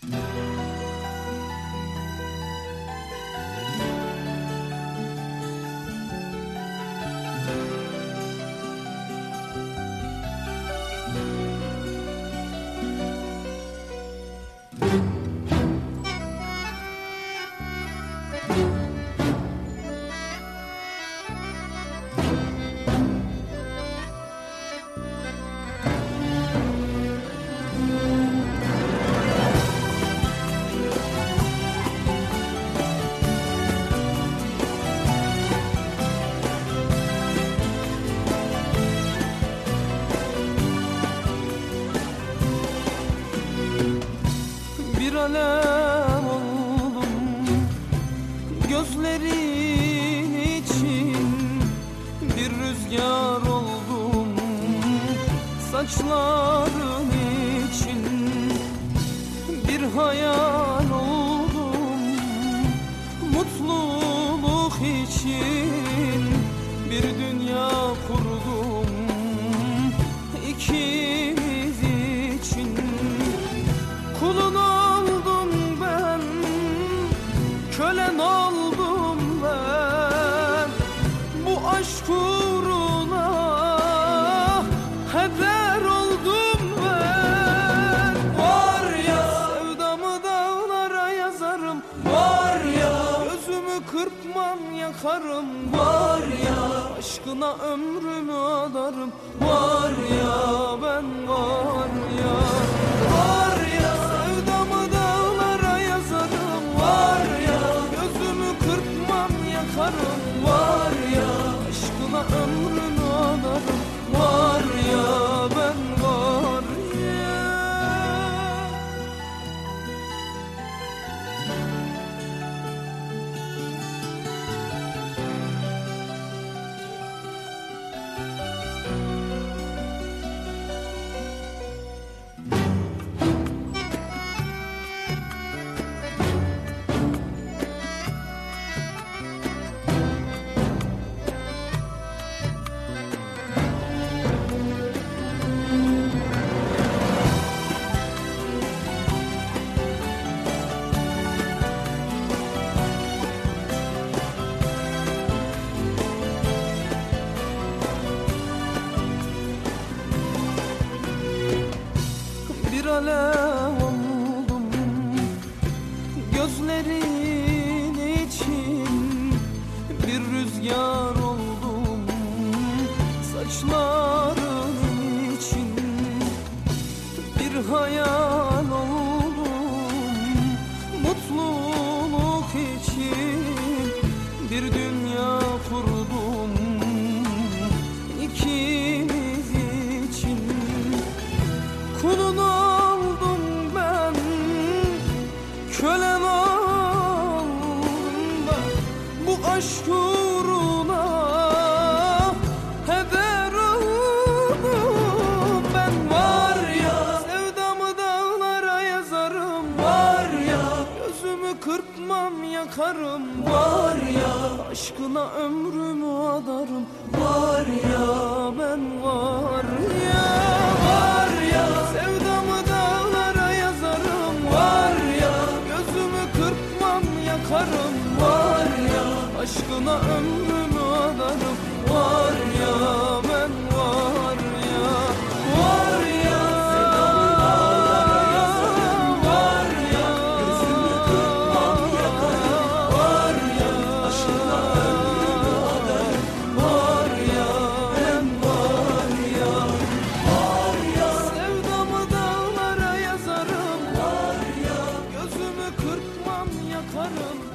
Bir alem oldum gözlerin için, bir rüzgar oldum saçların için, bir hayal oldum mutluluk için, bir dünya kurdum ikimiz için. Kulun oldum ben, kölen oldum ben, bu aşk uğruna heder oldum ben. Var ya sevdamı dağlara yazarım, var ya gözümü kırpmam yakarım, var ya aşkına ömrümü adarım, var ya ben var ya. Var ya sevdamı dağlara yazarım, var ya gözümü kırpmam yakarım, var ya aşkına ömrümü adarım, var ya ben var ya. Bir alem oldum gözlerin için, bir rüzgar oldum saçların için, bir hayal oldum mutluluk için, bir dünya kurdum ikimiz için. Kulun oldum ben, kölen oldum ben, bu aşk uğruna heder oldum ben. Var ya sevdamı dağlara yazarım, var ya gözümü kırpmam yakarım, var ya aşkına ömrümü adarım, var ya ben var ya. Var ya sevdamı dağlara yazarım, var ya gözümü kırpmam yakarım, var ya aşkına ömrümü adarım, var ya ben var ya. Var ya sevdamı dağlara yazarım, var ya gözümü kırpmam yakarım, var ya aşkına ömrümü adarım, var ya ben var ya. Var ya sevdamı dağlara yazarım, var ya gözümü kırpmam yakarım,